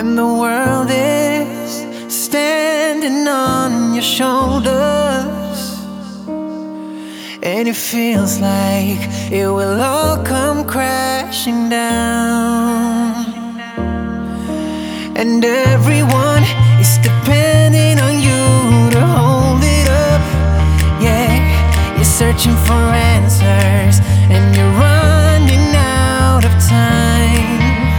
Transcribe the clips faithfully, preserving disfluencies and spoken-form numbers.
When the world is standing on your shoulders, and it feels like it will all come crashing down, and everyone is depending on you to hold it up. Yeah, you're searching for answers and you're running out of time.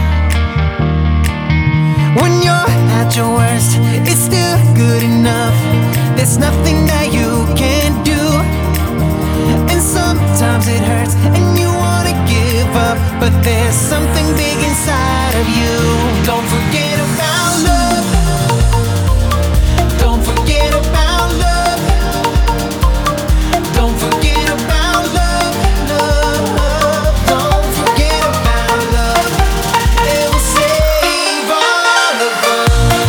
When you're at your worst, it's still good enough. There's nothing that you can't do. And sometimes it hurts and you wanna give up, but there's something big inside of you. Don't forget about love. Don't forget about love. Don't forget about love, love. Don't forget about love. It will save all of us.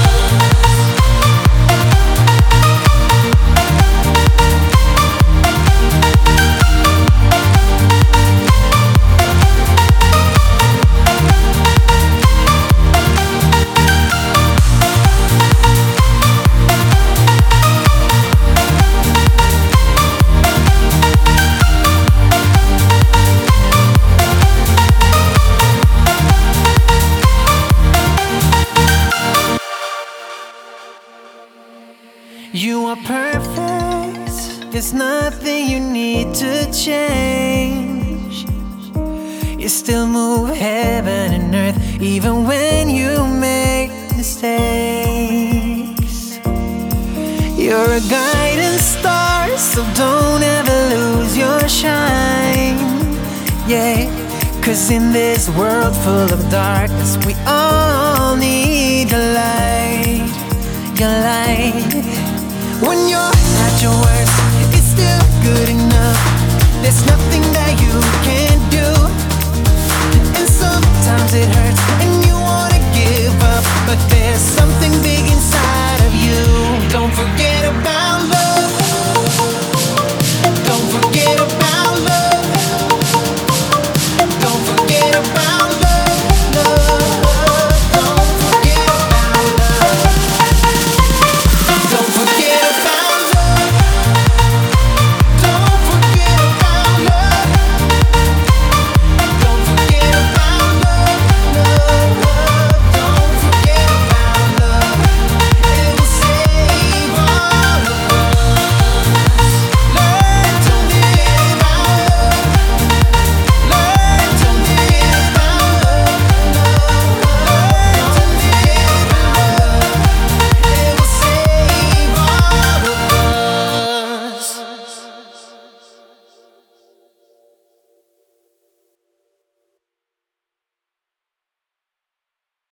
You are perfect, there's nothing you need to change. You still move heaven and earth, even when you make mistakes. You're a guiding star, so don't ever lose your shine. Yeah, 'cause in this world full of darkness, we all need